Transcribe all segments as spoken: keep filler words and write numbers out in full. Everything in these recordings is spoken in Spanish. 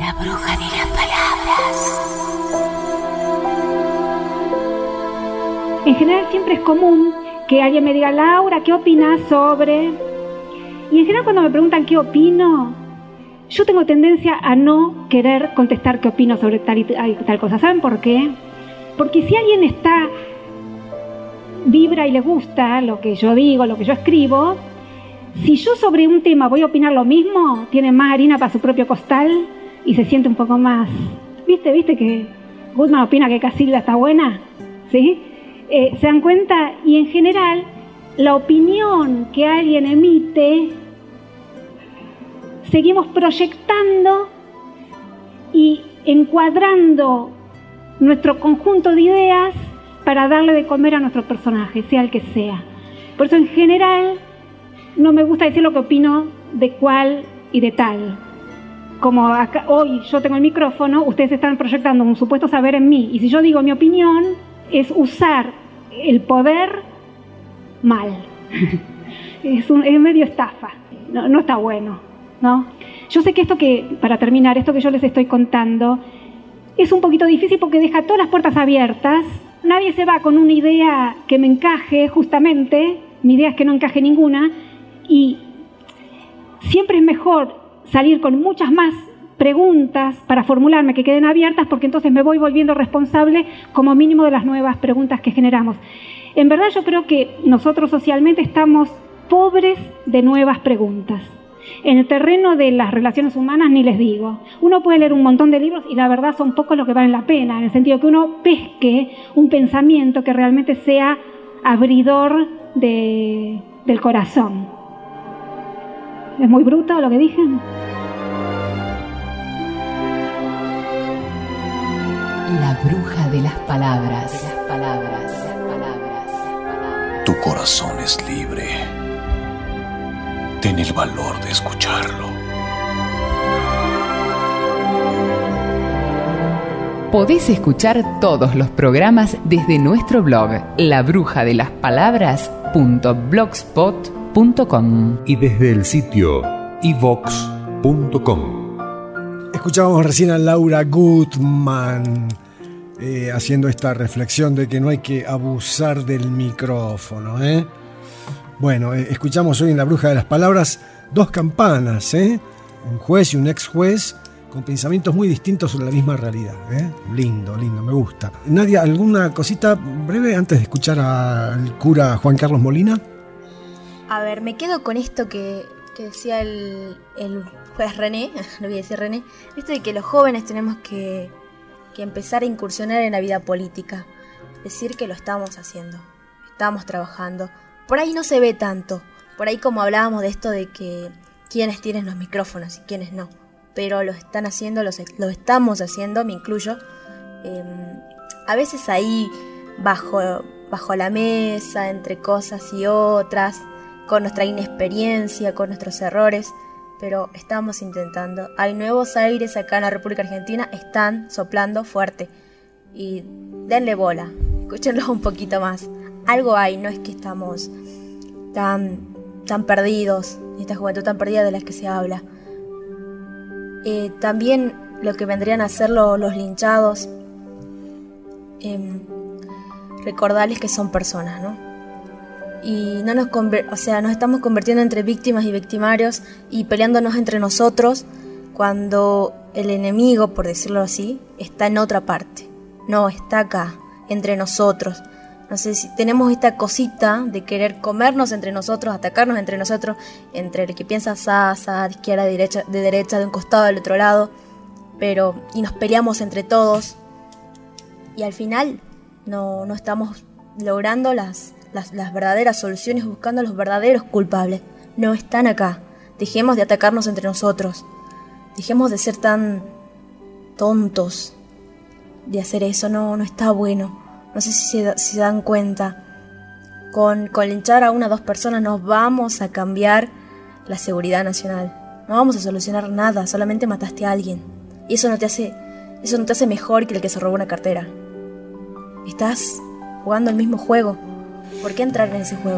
La bruja de las palabras. En general siempre es común que alguien me diga, Laura, ¿qué opinas sobre...? Y en general cuando me preguntan qué opino, yo tengo tendencia a no querer contestar qué opino sobre tal y tal cosa. ¿Saben por qué? Porque si alguien está, vibra y le gusta lo que yo digo, lo que yo escribo, si yo sobre un tema voy a opinar lo mismo, tiene más harina para su propio costal y se siente un poco más... ¿Viste? ¿Viste que Goodman opina que Casilda está buena? ¿Sí? Eh, ¿Se dan cuenta? Y en general, la opinión que alguien emite, seguimos proyectando y encuadrando nuestro conjunto de ideas para darle de comer a nuestro personaje, sea el que sea. Por eso, en general, no me gusta decir lo que opino de cual y de tal. Como acá, hoy yo tengo el micrófono, ustedes están proyectando un supuesto saber en mí, y si yo digo mi opinión, es usar el poder mal. Es, un, es medio estafa, no, no está bueno, ¿no? Yo sé que esto que, para terminar, esto que yo les estoy contando, es un poquito difícil porque deja todas las puertas abiertas. Nadie se va con una idea que me encaje, justamente. Mi idea es que no encaje ninguna. Y siempre es mejor salir con muchas más preguntas para formularme que queden abiertas, porque entonces me voy volviendo responsable como mínimo de las nuevas preguntas que generamos. En verdad yo creo que nosotros socialmente estamos pobres de nuevas preguntas. En el terreno de las relaciones humanas ni les digo. Uno puede leer un montón de libros y la verdad son pocos los que valen la pena, en el sentido que uno pesque un pensamiento que realmente sea abridor de, del corazón. ¿Es muy bruto lo que dije? La bruja de las palabras. De las palabras, las palabras, las palabras. Tu corazón es libre. Ten el valor de escucharlo. Podés escuchar todos los programas desde nuestro blog la bruja de las palabras punto blogspot punto com y desde el sitio i vox punto com. Escuchábamos recién a Laura Goodman eh, haciendo esta reflexión de que no hay que abusar del micrófono, ¿eh? Bueno, eh, escuchamos hoy en La Bruja de las Palabras dos campanas, ¿eh? Un juez y un ex juez con pensamientos muy distintos sobre la misma realidad, ¿eh? Lindo, lindo, me gusta. Nadia, ¿alguna cosita breve antes de escuchar al cura Juan Carlos Molina? A ver, me quedo con esto que, que decía el, el juez René, no voy a decir René, esto de que los jóvenes tenemos que, que empezar a incursionar en la vida política. Decir que lo estamos haciendo, estamos trabajando. Por ahí no se ve tanto, por ahí como hablábamos de esto de que quiénes tienen los micrófonos y quiénes no, pero lo están haciendo, los, lo estamos haciendo, me incluyo. Eh, a veces ahí bajo, bajo la mesa, entre cosas y otras, con nuestra inexperiencia, con nuestros errores, pero estamos intentando. Hay nuevos aires acá en la República Argentina, están soplando fuerte. Y denle bola, escúchenlos un poquito más. Algo hay, no es que estamos tan, tan perdidos, esta juventud tan perdida de la que se habla. Eh, también lo que vendrían a ser lo, los linchados, eh, recordarles que son personas, ¿no? Y no nos, conver- o sea, nos estamos convirtiendo entre víctimas y victimarios y peleándonos entre nosotros cuando el enemigo, por decirlo así, está en otra parte. No, está acá, entre nosotros. No sé si tenemos esta cosita de querer comernos entre nosotros, atacarnos entre nosotros, entre el que piensa asá, de izquierda, de derecha, de derecha, de un costado, del otro lado, pero y nos peleamos entre todos y al final no, no estamos logrando las, las, las verdaderas soluciones, buscando a los verdaderos culpables. No están acá. Dejemos de atacarnos entre nosotros. Dejemos de ser tan tontos de hacer eso. No, no está bueno. No sé si se, si se dan cuenta. Con, con linchar a una o dos personas no vamos a cambiar la seguridad nacional. No vamos a solucionar nada, solamente mataste a alguien. Y eso no te hace, eso no te hace mejor que el que se robó una cartera. Estás jugando el mismo juego. ¿Por qué entrar en ese juego?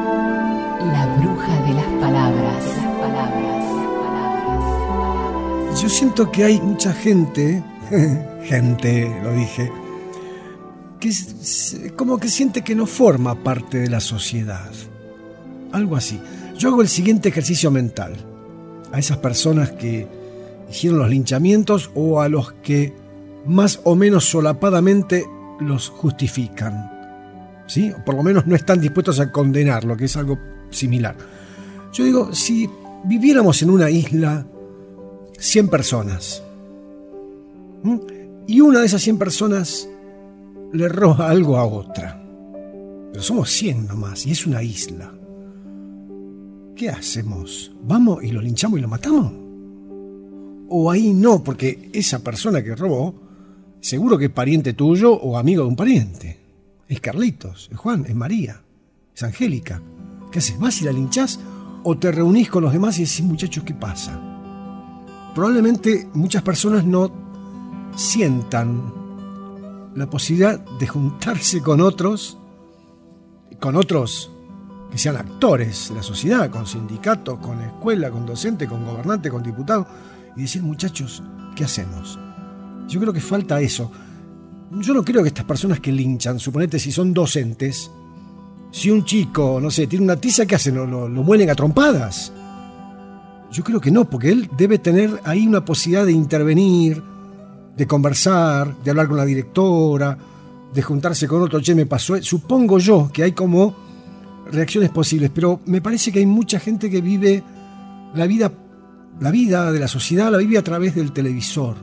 La bruja de las palabras. Las palabras, las palabras, las palabras. yo siento que hay mucha gente, gente, lo dije, que es, como que siente que no forma parte de la sociedad. Algo así. Yo hago el siguiente ejercicio mental. A esas personas que hicieron los linchamientos o a los que más o menos solapadamente los justifican, ¿sí? O por lo menos no están dispuestos a condenarlo, que es algo similar. Yo digo, si viviéramos en una isla cien personas, ¿m? y una de esas cien personas le roba algo a otra, pero somos cien nomás y es una isla, ¿qué hacemos? ¿Vamos y lo linchamos y lo matamos? O ahí no, porque esa persona que robó seguro que es pariente tuyo o amigo de un pariente. Es Carlitos, es Juan, es María, es Angélica. ¿Qué haces? ¿Vas y la linchás o te reunís con los demás y decís, muchachos, ¿qué pasa? Probablemente muchas personas no sientan la posibilidad de juntarse con otros, con otros que sean actores de la sociedad, con sindicatos, con escuela, con docente, con gobernante, con diputado, y decir, muchachos, ¿qué hacemos? Yo creo que falta eso. Yo no creo que estas personas que linchan, suponete si son docentes, si un chico, no sé, tiene una tiza, ¿qué hacen? ¿Lo, lo, lo muelen a trompadas? Yo creo que no, porque él debe tener ahí una posibilidad de intervenir, de conversar, de hablar con la directora, de juntarse con otro, che, me pasó. Supongo yo que hay como reacciones posibles, pero me parece que hay mucha gente que vive la vida, la vida de la sociedad, la vive a través del televisor.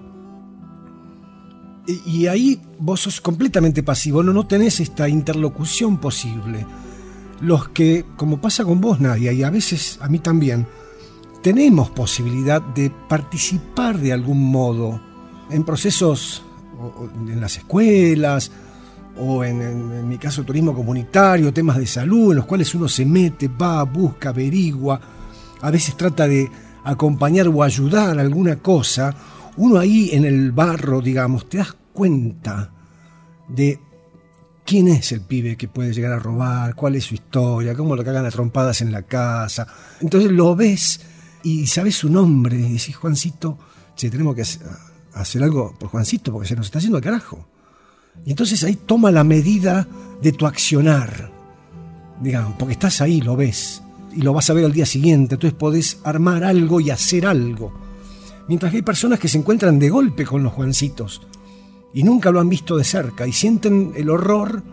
Y, y ahí vos sos completamente pasivo, no, no tenés esta interlocución posible. Los que, como pasa con vos, Nadia, y a veces a mí también, tenemos posibilidad de participar de algún modo en procesos, en las escuelas, o en, en, en mi caso turismo comunitario, temas de salud, en los cuales uno se mete, va, busca, averigua, a veces trata de acompañar o ayudar a alguna cosa. Uno ahí en el barro, digamos, te das cuenta de quién es el pibe que puede llegar a robar, cuál es su historia, cómo lo cagan a trompadas en la casa. Entonces lo ves y sabes su nombre y decís, Juancito, che, tenemos que hacer algo por Juancito porque se nos está yendo al carajo. Y entonces ahí toma la medida de tu accionar, digamos, porque estás ahí, lo ves, y lo vas a ver al día siguiente, entonces podés armar algo y hacer algo. Mientras que hay personas que se encuentran de golpe con los Juancitos y nunca lo han visto de cerca y sienten el horror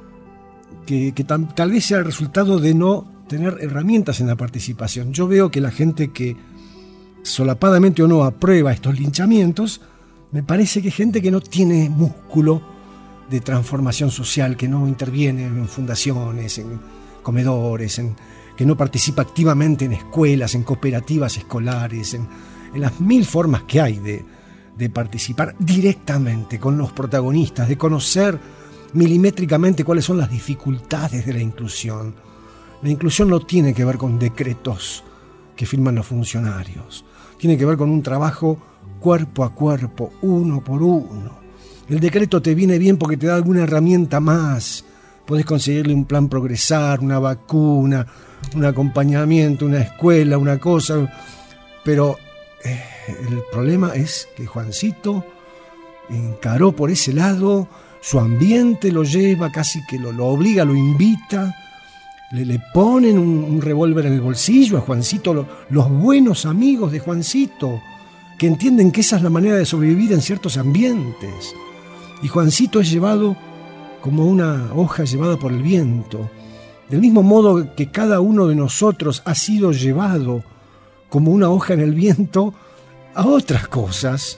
que, que tal, tal vez sea el resultado de no tener herramientas en la participación. Yo veo que la gente que solapadamente o no aprueba estos linchamientos, me parece que es gente que no tiene músculo de transformación social, que no interviene en fundaciones, en comedores, en, que no participa activamente en escuelas, en cooperativas escolares, en, en las mil formas que hay de, de participar directamente con los protagonistas, de conocer milimétricamente cuáles son las dificultades de la inclusión. La inclusión no tiene que ver con decretos que firman los funcionarios, tiene que ver con un trabajo cuerpo a cuerpo, uno por uno. El decreto te viene bien porque te da alguna herramienta más. Podés conseguirle un plan progresar, una vacuna, un acompañamiento, una escuela, una cosa. Pero eh, el problema es que Juancito encaró por ese lado, su ambiente lo lleva, casi que lo, lo obliga, lo invita. Le, le ponen un, un revólver en el bolsillo a Juancito, lo, los buenos amigos de Juancito, que entienden que esa es la manera de sobrevivir en ciertos ambientes. Y Juancito es llevado como una hoja llevada por el viento, del mismo modo que cada uno de nosotros ha sido llevado como una hoja en el viento a otras cosas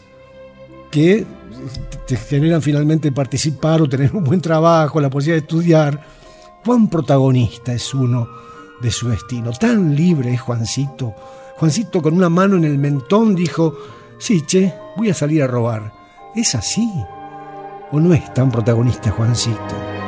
que te generan finalmente participar o tener un buen trabajo, la posibilidad de estudiar. ¿Cuán protagonista es uno de su destino? Tan libre es Juancito. Juancito con una mano en el mentón dijo, sí, che, voy a salir a robar. ¿Es así? ¿O no es tan protagonista Juancito?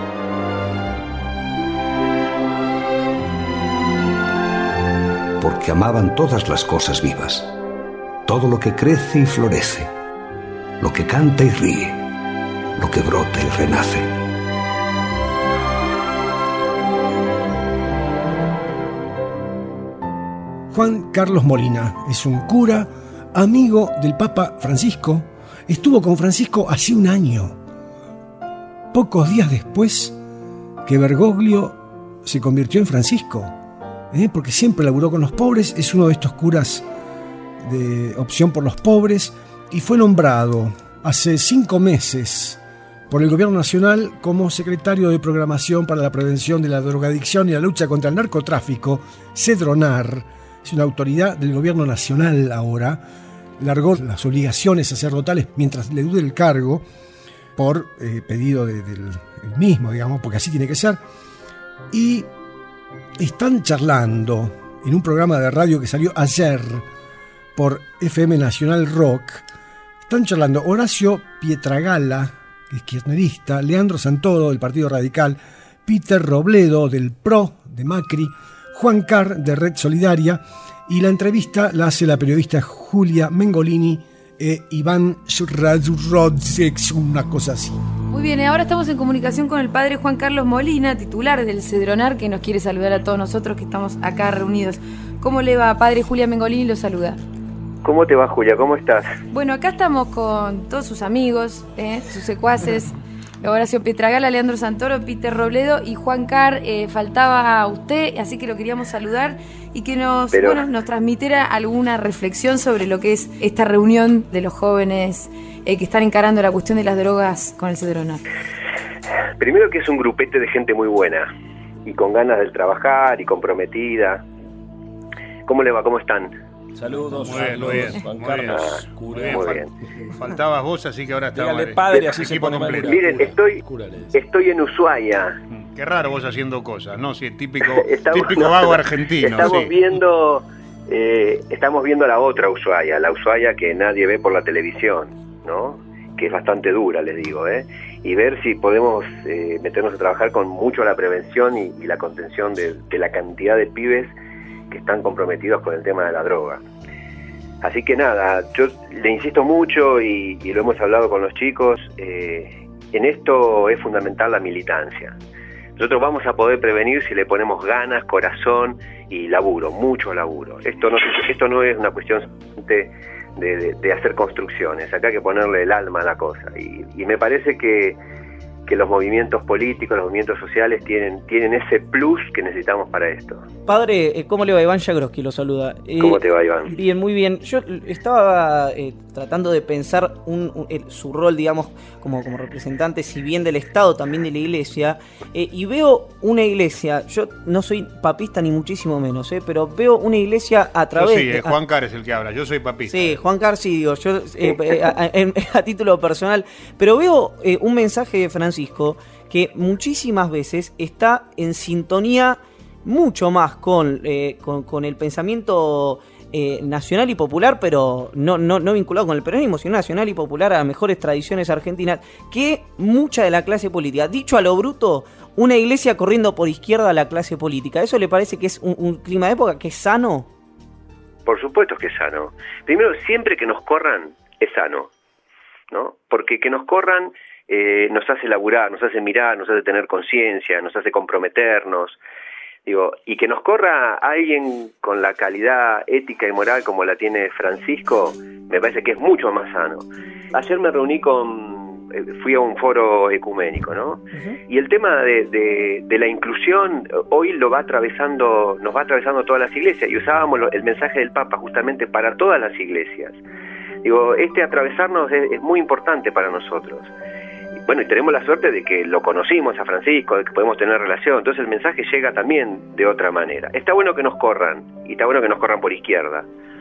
Porque amaban todas las cosas vivas, todo lo que crece y florece, lo que canta y ríe, lo que brota y renace. Juan Carlos Molina es un cura amigo del Papa Francisco, estuvo con Francisco hace un año, pocos días después que Bergoglio se convirtió en Francisco, ¿eh? porque siempre laburó con los pobres, es uno de estos curas de opción por los pobres, y fue nombrado hace cinco meses por el Gobierno Nacional como secretario de Programación para la Prevención de la Drogadicción y la Lucha contra el Narcotráfico, CEDRONAR. Es una autoridad del Gobierno Nacional ahora. Largó las obligaciones sacerdotales mientras le dure el cargo por eh, pedido de, del el mismo, digamos, porque así tiene que ser. Y están charlando en un programa de radio que salió ayer por F M Nacional Rock. Están charlando Horacio Pietragala, que es kirchnerista, Leandro Santoro, del Partido Radical, Peter Robledo, del P R O, de Macri, Juan Carr, de Red Solidaria, y la entrevista la hace la periodista Julia Mengolini e Iván Radrodzek, una cosa así. Muy bien, ahora estamos en comunicación con el padre Juan Carlos Molina, titular del CEDRONAR, que nos quiere saludar a todos nosotros que estamos acá reunidos. ¿Cómo le va, padre? Julia Mengolini lo saluda. ¿Cómo te va, Julia? ¿Cómo estás? Bueno, acá estamos con todos sus amigos, ¿eh? sus secuaces, Horacio Pietragala, Leandro Santoro, Peter Robledo y Juan Carr. Eh, faltaba a usted, así que lo queríamos saludar y que nos, Pero... bueno, nos transmitiera alguna reflexión sobre lo que es esta reunión de los jóvenes eh, que están encarando la cuestión de las drogas con el CEDRONAR. Primero que es un grupete de gente muy buena y con ganas de trabajar y comprometida. ¿Cómo le va? ¿Cómo están? Saludos, muy bien, saludos, muy bien, Juan muy Carlos. bien, Cure. muy bien. Faltabas vos, así que ahora está. Dígale padre, así se pone completo. Miren, estoy, estoy en Ushuaia. Qué raro vos haciendo cosas, ¿no? Sí, típico, estamos, típico no, vago argentino. Estamos sí. viendo, eh, estamos viendo la otra Ushuaia, la Ushuaia que nadie ve por la televisión, ¿no? Que es bastante dura, les digo, ¿eh? Y ver si podemos eh, meternos a trabajar con mucho la prevención y, y la contención de, de la cantidad de pibes que están comprometidos con el tema de la droga. Así que nada, yo le insisto mucho y, y lo hemos hablado con los chicos, eh, en esto es fundamental la militancia. Nosotros vamos a poder prevenir si le ponemos ganas, corazón y laburo, mucho laburo. Esto no, esto no es una cuestión de, de, de hacer construcciones, acá hay que ponerle el alma a la cosa. Y, y me parece que, que los movimientos políticos, los movimientos sociales tienen, tienen ese plus que necesitamos para esto. Padre, ¿cómo le va? Iván Jagroski lo saluda. Eh, ¿Cómo te va, Iván? Bien, muy bien. Yo estaba eh, tratando de pensar un, un, el, su rol, digamos, como, como representante, si bien del Estado, también de la Iglesia, eh, y veo una Iglesia, yo no soy papista ni muchísimo menos, eh, pero veo una Iglesia a través... Yo sí, de, eh, Juan Carr es el que habla, yo soy papista. Sí, Juan Carr sí, digo, yo eh, eh, a, a, a título personal, pero veo eh, un mensaje de Francisco que muchísimas veces está en sintonía mucho más con, eh, con, con el pensamiento eh, nacional y popular, pero no, no, no vinculado con el peronismo, sino nacional y popular a las mejores tradiciones argentinas, que mucha de la clase política. Dicho a lo bruto, una iglesia corriendo por izquierda a la clase política. ¿Eso le parece que es un, un clima de época que es sano? Por supuesto que es sano. Primero, siempre que nos corran, es sano, ¿no? Porque que nos corran eh, nos hace laburar, nos hace mirar, nos hace tener conciencia, nos hace comprometernos. Digo, y que nos corra alguien con la calidad ética y moral como la tiene Francisco, me parece que es mucho más sano. Ayer me reuní con, fui a un foro ecuménico, ¿no? Uh-huh. Y el tema de, de, de la inclusión hoy lo va atravesando, nos va atravesando todas las iglesias, y usábamos el mensaje del Papa justamente para todas las iglesias. Digo, este atravesarnos es, es muy importante para nosotros. Bueno, y tenemos la suerte de que lo conocimos a Francisco, de que podemos tener relación, entonces el mensaje llega también de otra manera. Está bueno que nos corran, y está bueno que nos corran por izquierda.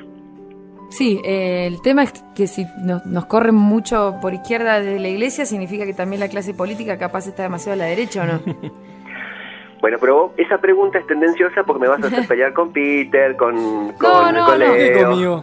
Sí, eh, el tema es que si nos, nos corren mucho por izquierda de la iglesia, significa que también la clase política capaz está demasiado a la derecha, ¿o no? Bueno, pero esa pregunta es tendenciosa porque me vas a hacer pelear con Peter, con, con, no, no, con no. Leo. Conmigo.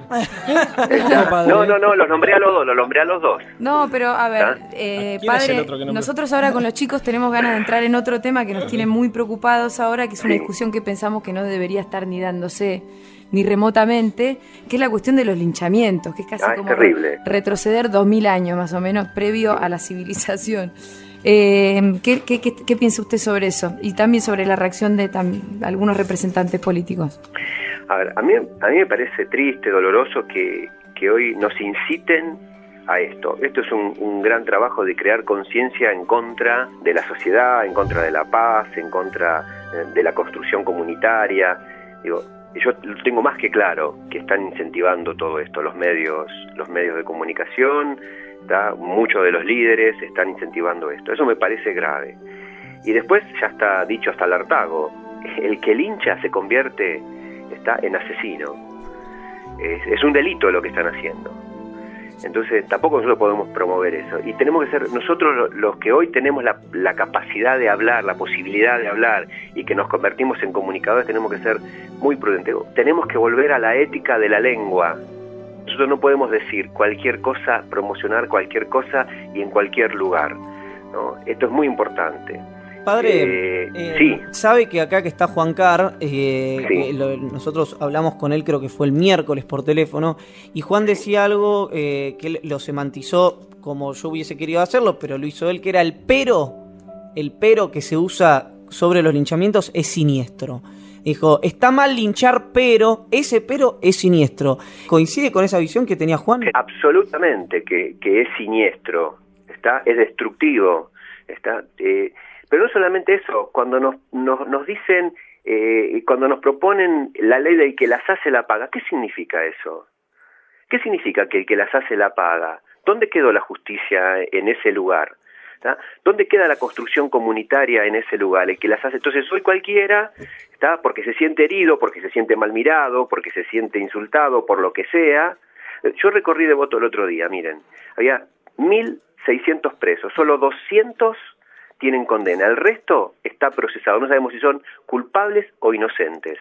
No, no, no, los nombré a los dos, los nombré a los dos. No, pero a ver, eh, padre, nosotros ahora con los chicos tenemos ganas de entrar en otro tema que nos tiene muy preocupados ahora, que es una discusión que pensamos que no debería estar ni dándose ni remotamente, que es la cuestión de los linchamientos, que es casi ah, como es terrible. retroceder dos mil años más o menos, previo a la civilización. Eh, ¿qué, qué, qué, ¿Qué piensa usted sobre eso? Y también sobre la reacción de tam, algunos representantes políticos. A ver, a mí, a mí me parece triste, doloroso que, que hoy nos inciten a esto. Esto es un, un gran trabajo de crear conciencia en contra de la sociedad, en contra de la paz, en contra de la construcción comunitaria. Digo, yo lo tengo más que claro que están incentivando todo esto, los medios, los medios de comunicación, ¿tá? Muchos de los líderes están incentivando esto. Eso me parece grave. Y después ya está dicho hasta el hartazgo, el que lincha se convierte está en asesino. Es, es un delito lo que están haciendo. Entonces tampoco nosotros podemos promover eso. Y tenemos que ser nosotros los que hoy tenemos la, la capacidad de hablar, la posibilidad de hablar y que nos convertimos en comunicadores, tenemos que ser muy prudentes. Tenemos que volver a la ética de la lengua. Nosotros no podemos decir cualquier cosa, promocionar cualquier cosa y en cualquier lugar, ¿no? Esto es muy importante. Padre, eh, eh, sí. sabe que acá que está Juan Carr, eh, Sí. eh, lo- nosotros hablamos con él, creo que fue el miércoles por teléfono, y Juan decía algo eh, que él lo semantizó como yo hubiese querido hacerlo, pero lo hizo él, que era el pero, el pero que se usa sobre los linchamientos es siniestro. Dijo, está mal linchar, pero ese pero es siniestro. ¿Coincide con esa visión que tenía Juan? Absolutamente, que, que es siniestro, está, es destructivo, está. Eh, pero no solamente eso, cuando nos, nos, nos dicen, eh, cuando nos proponen la ley del que las hace la paga, ¿qué significa eso? ¿Qué significa que el que las hace la paga? ¿Dónde quedó la justicia en ese lugar? ¿Tá? ¿Dónde queda la construcción comunitaria en ese lugar? El que las hace, entonces hoy cualquiera, ¿tá? Porque se siente herido, porque se siente mal mirado, porque se siente insultado, por lo que sea. Yo recorrí Devoto el otro día, miren, había mil seiscientos presos, solo doscientos tienen condena, el resto está procesado, no sabemos si son culpables o inocentes.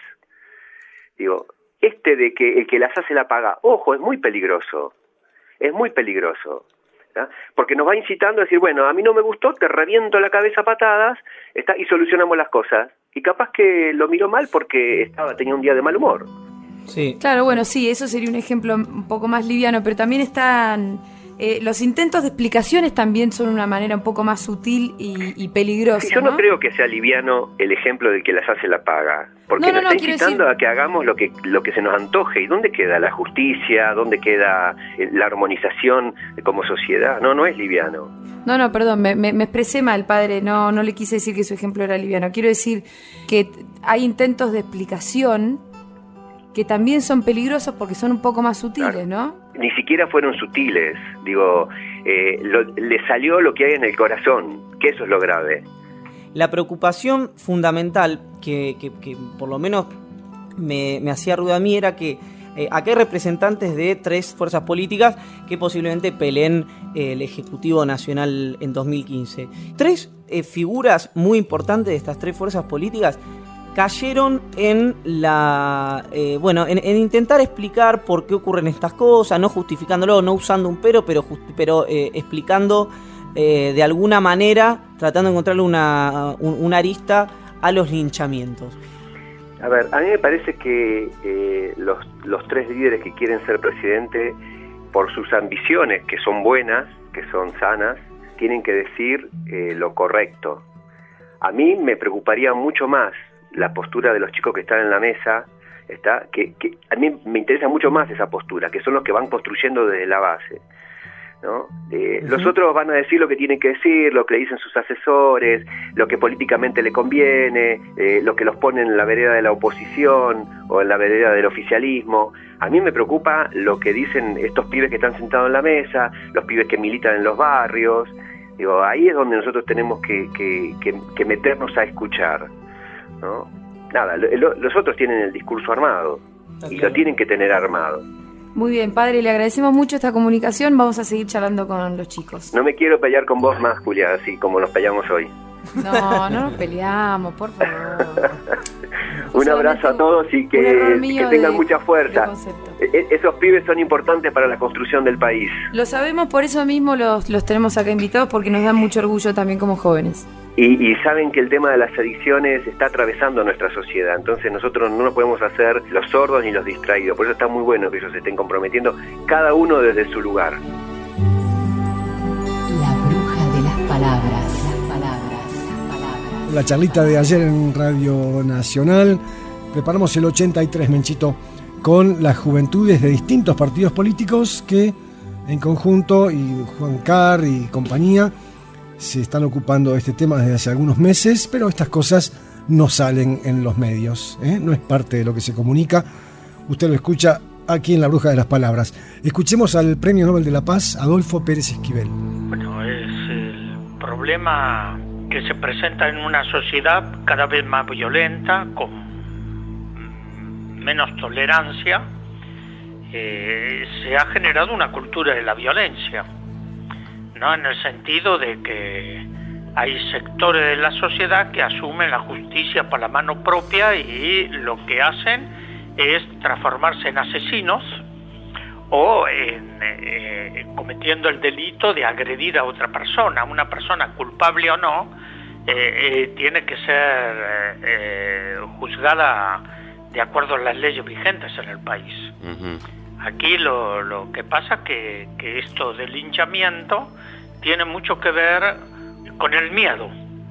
Digo, este de que el que las hace la paga, ojo, es muy peligroso, es muy peligroso, ¿tá? Porque nos va incitando a decir, bueno, a mí no me gustó, te reviento la cabeza a patadas, ¿está? Y solucionamos las cosas. Y capaz que lo miró mal porque estaba tenía un día de mal humor. Sí. Claro, bueno, sí, eso sería un ejemplo un poco más liviano, pero también están... Eh, los intentos de explicaciones también son una manera un poco más sutil y, y peligrosa, Sí, yo no, ¿no? creo que sea liviano el ejemplo del que las hace la paga, porque No, no, nos no, está quiero incitando decir- a que hagamos lo que lo que se nos antoje. ¿Y dónde queda la justicia? ¿Dónde queda eh, la armonización como sociedad? No, no es liviano. No, no, perdón, me, me, me expresé mal, padre, no, no le quise decir que su ejemplo era liviano. Quiero decir que t- hay intentos de explicación que también son peligrosos porque son un poco más sutiles, ¿no? Ni siquiera fueron sutiles. Digo, eh, lo- le salió lo que hay en el corazón, que eso es lo grave. La preocupación fundamental que, que- que por lo menos me, me hacía ruido a mí era que eh, acá hay representantes de tres fuerzas políticas que posiblemente peleen eh, el Ejecutivo Nacional en dos mil quince. Tres eh, figuras muy importantes de estas tres fuerzas políticas cayeron en la eh, bueno en, en intentar explicar por qué ocurren estas cosas, no justificándolo, no usando un pero, pero, just- pero eh, explicando eh, de alguna manera, tratando de encontrarle una, un- una arista a los linchamientos. A ver, a mí me parece que eh, los, los tres líderes que quieren ser presidente, por sus ambiciones, que son buenas, que son sanas, tienen que decir eh, lo correcto. A mí me preocuparía mucho más la postura de los chicos que están en la mesa, está que, que a mí me interesa mucho más esa postura, que son los que van construyendo desde la base, ¿no? Eh, Ujú. Los otros van a decir lo que tienen que decir, lo que le dicen sus asesores, lo que políticamente le conviene, eh, lo que los pone en la vereda de la oposición o en la vereda del oficialismo. A mí me preocupa lo que dicen estos pibes que están sentados en la mesa, los pibes que militan en los barrios. Digo, ahí es donde nosotros tenemos que, que, que, que meternos a escuchar, ¿no? Nada, lo- lo- los otros tienen el discurso armado y lo tienen que tener armado. Muy bien, padre, le agradecemos mucho esta comunicación, vamos a seguir charlando con los chicos. No me quiero pelear con vos más, Julia, así como nos peleamos hoy. No, no nos peleamos, por favor. Un abrazo a todos y un error que, mío que tengan de- mucha fuerza. de concepto. E- esos pibes son importantes para la construcción del país. Lo sabemos, por eso mismo los, los tenemos acá invitados, porque nos dan mucho orgullo también como jóvenes. Y, y saben que el tema de las adicciones está atravesando nuestra sociedad, entonces nosotros no nos podemos hacer los sordos ni los distraídos, por eso está muy bueno que ellos se estén comprometiendo, cada uno desde su lugar. La bruja de las palabras. Las palabras. Las palabras. La charlita de ayer en Radio Nacional. Preparamos el ochenta y tres, Menchito. con las juventudes de distintos partidos políticos que en conjunto, y Juan Carr y compañía, se están ocupando de este tema desde hace algunos meses, pero estas cosas no salen en los medios, ¿eh? No es parte de lo que se comunica. Usted lo escucha aquí en La Bruja de las Palabras. Escuchemos al Premio Nobel de la Paz, Adolfo Pérez Esquivel. Bueno, es el problema que se presenta en una sociedad cada vez más violenta, con menos tolerancia. Eh, se ha generado una cultura de la violencia, ¿no? En el sentido de que hay sectores de la sociedad que asumen la justicia por la mano propia y lo que hacen es transformarse en asesinos o en, eh, cometiendo el delito de agredir a otra persona. Una persona, culpable o no, eh, eh, tiene que ser eh, juzgada de acuerdo a las leyes vigentes en el país. Uh-huh. Aquí lo, lo que pasa es que, que esto del linchamiento tiene mucho que ver con el miedo,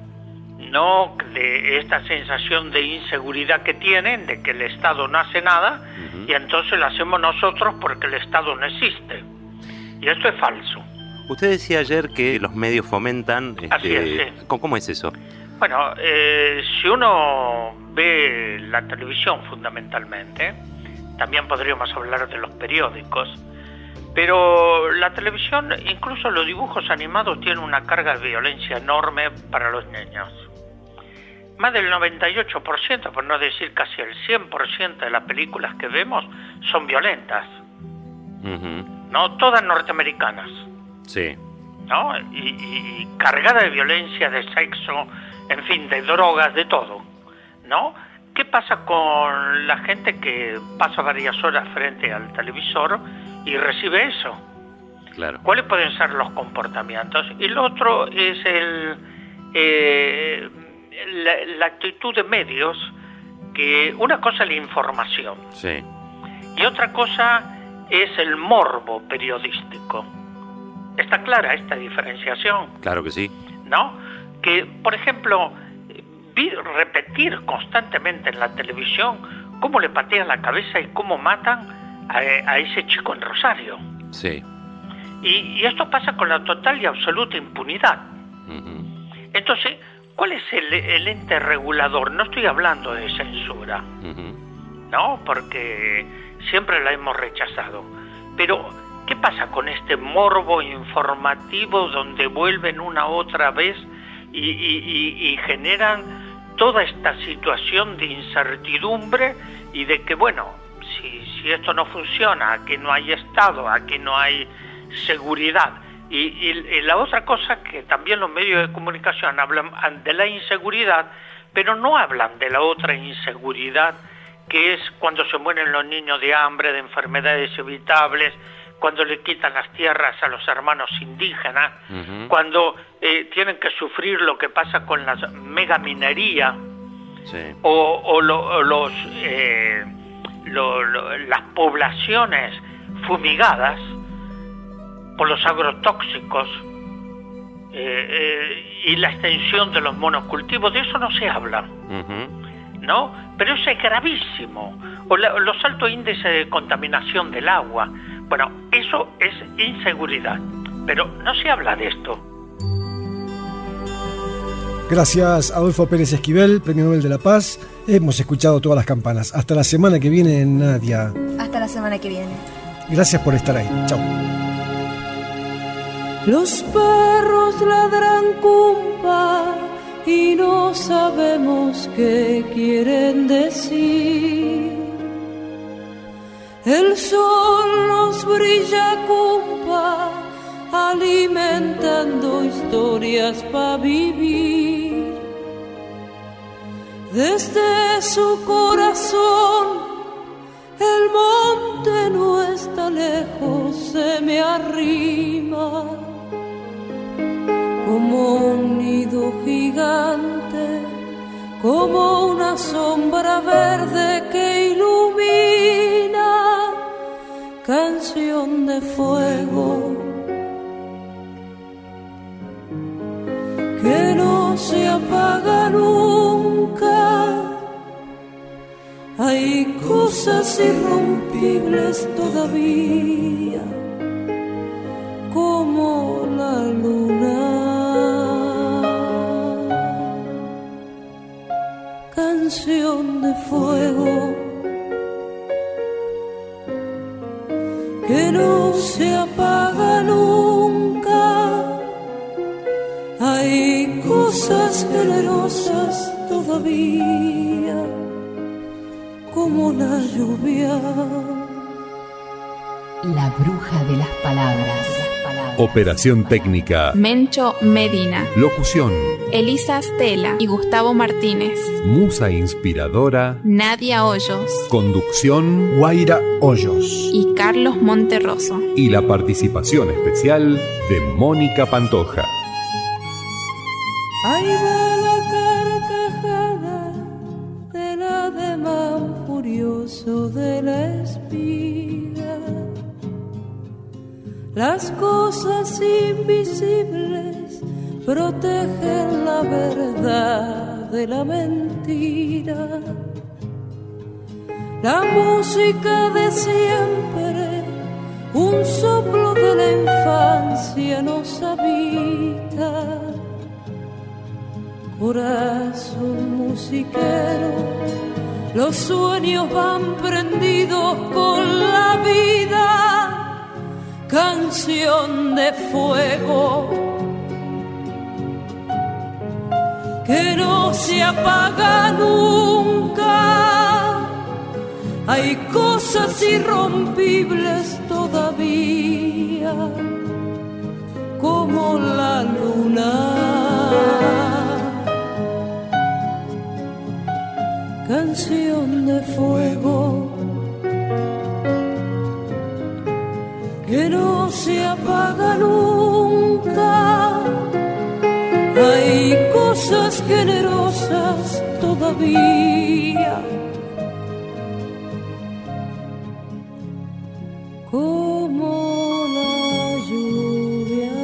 no de esta sensación de inseguridad que tienen, de que el Estado no hace nada, uh-huh. y entonces lo hacemos nosotros porque el Estado no existe. Y esto es falso. Usted decía ayer que los medios fomentan... Así este, es, sí. ¿Cómo es eso? Bueno, eh, si uno ve la televisión fundamentalmente, también podríamos hablar de los periódicos, pero la televisión, incluso los dibujos animados, tienen una carga de violencia enorme para los niños. Más del noventa y ocho por ciento, por no decir casi el cien por ciento de las películas que vemos son violentas. Uh-huh. ¿No? Todas norteamericanas. Sí. ¿No? Y, y, y cargada de violencia, de sexo, en fin, de drogas, de todo, ¿no? ¿Qué pasa con la gente que pasa varias horas frente al televisor y recibe eso? Claro. ¿Cuáles pueden ser los comportamientos? Y lo otro es el eh, la, la actitud de medios, que una cosa es la información. Sí. Y otra cosa es el morbo periodístico. ¿Está clara esta diferenciación? Claro que sí. ¿No? Que, por ejemplo, vi repetir constantemente en la televisión cómo le patean la cabeza y cómo matan a, a ese chico en Rosario. Sí. Y, y esto pasa con la total y absoluta impunidad. Uh-huh. Entonces, ¿cuál es el, el ente regulador? No estoy hablando de censura, uh-huh. ¿no? Porque siempre la hemos rechazado. Pero, ¿qué pasa con este morbo informativo donde vuelven una otra vez y, y, y, y generan toda esta situación de incertidumbre y de que, bueno, si, si esto no funciona, aquí no hay Estado, aquí no hay seguridad? Y, y, y la otra cosa, que también los medios de comunicación hablan de la inseguridad, pero no hablan de la otra inseguridad, que es cuando se mueren los niños de hambre, de enfermedades evitables, cuando le quitan las tierras a los hermanos indígenas, uh-huh. cuando eh, tienen que sufrir lo que pasa con la megaminería, sí. o, o, lo, o los, eh, lo, lo, las poblaciones fumigadas por los agrotóxicos, eh, eh, y la extensión de los monocultivos. De eso no se habla, uh-huh. ¿no? Pero eso es gravísimo. O la, los altos índices de contaminación del agua. Bueno, eso es inseguridad, pero no se habla de esto. Gracias, Adolfo Pérez Esquivel, Premio Nobel de la Paz. Hemos escuchado todas las campanas. Hasta la semana que viene, Nadia. Hasta la semana que viene. Gracias por estar ahí. Chao. Los perros ladran cumpa y no sabemos qué quieren decir. El sol nos brilla cumpa, alimentando historias para vivir. Desde su corazón, el monte no está lejos, se me arrima como un nido gigante, como una sombra verde que ilumina, canción de fuego que no se apaga nunca. Hay cosas cosas irrompibles todavía, como la luna. Canción de fuego que no se apaga nunca. Hay cosas generosas todavía, como la lluvia. La bruja de las palabras. Operación técnica. Mencho Medina. Locución. Elisa Stella y Gustavo Martínez. Musa inspiradora. Nadia Hoyos. Conducción. Guaira Hoyos. Y Carlos Monterroso. Y la participación especial de Mónica Pantoja. Ahí va la carcajada del ademán furioso de la espiga. Las cosas invisibles protegen la verdad de la mentira. La música de siempre, un soplo de la infancia nos habita. Corazón musiquero, los sueños van prendidos con la vida. Canción de fuego que no se apaga nunca. Hay cosas irrompibles todavía, como la luna. Canción de fuego que no se apaga nunca. Hay cosas generosas todavía, como la lluvia.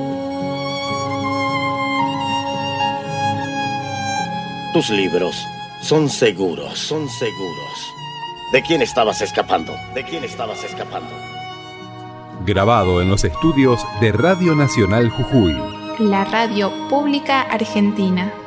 Tus libros son seguros, son seguros. ¿De quién estabas escapando? ¿De quién estabas escapando? Grabado en los estudios de Radio Nacional Jujuy. La radio pública argentina.